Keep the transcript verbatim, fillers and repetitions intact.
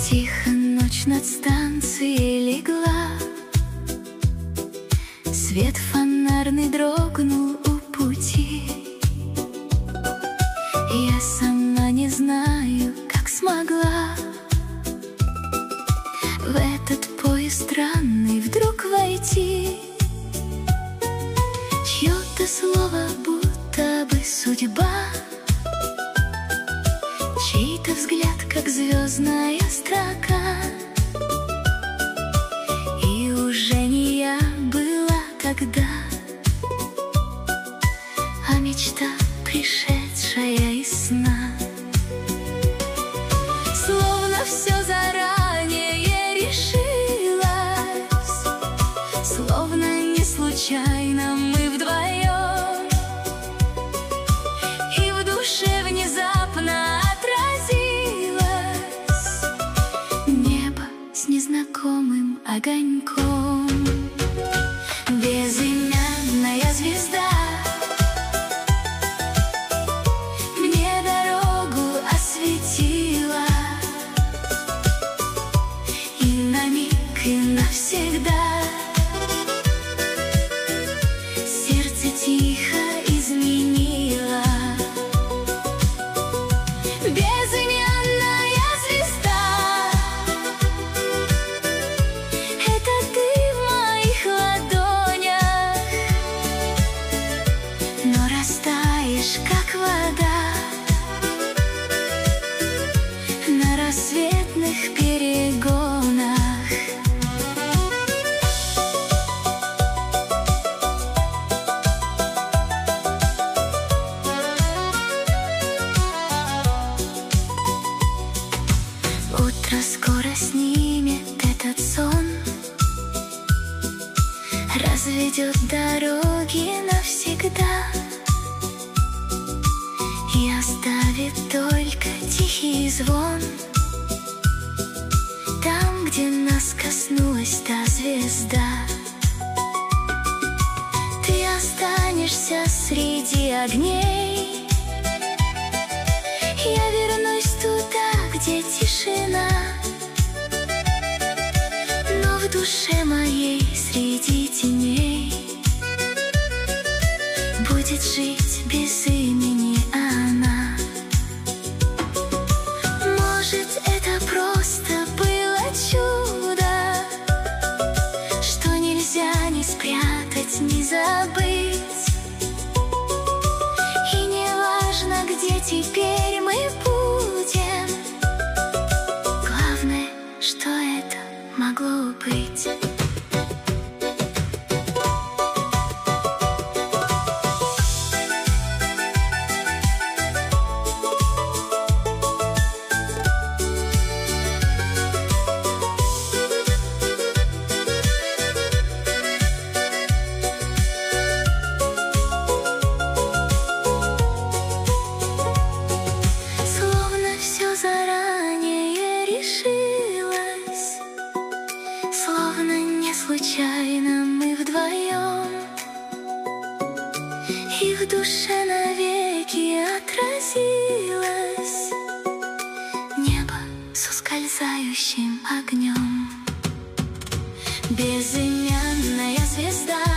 Тихо ночь над станцией легла, свет фонарный дрогнул у пути. Я сама не знаю, как смогла в этот поезд странный вдруг войти. Чье-то слово, будто бы судьба, чей-то взгляд, как звездная строка. И уже не я была тогда, а мечта, пришедшая из сна. Словно все заранее решилось, словно не случайно мы вдвоем, и в душе внезапно отразилось небо с незнакомым огоньком. Безымянная звезда мне дорогу осветила, и на миг, и навсегда сердце тихо изменила. Безымянная звезда, это ты в моих ладонях, но растаешь, как вода, на рассветных перегонах. Утро скоро снимет этот сон, разведет дороги навсегда и оставит только тихий звон там, где нас коснулась та звезда. Ты останешься среди огней, я вернусь туда, где тишина, но в душе моей среди теней будет жить без имени она. Может, это просто было чудо, что нельзя ни спрятать, ни забыть. И не важно, где теперь мы будем, главное, что это могло быть. Заранее решилась, словно не случайно мы вдвоем, и в душе навеки отразилось небо с ускользающим огнем. Безымянная звезда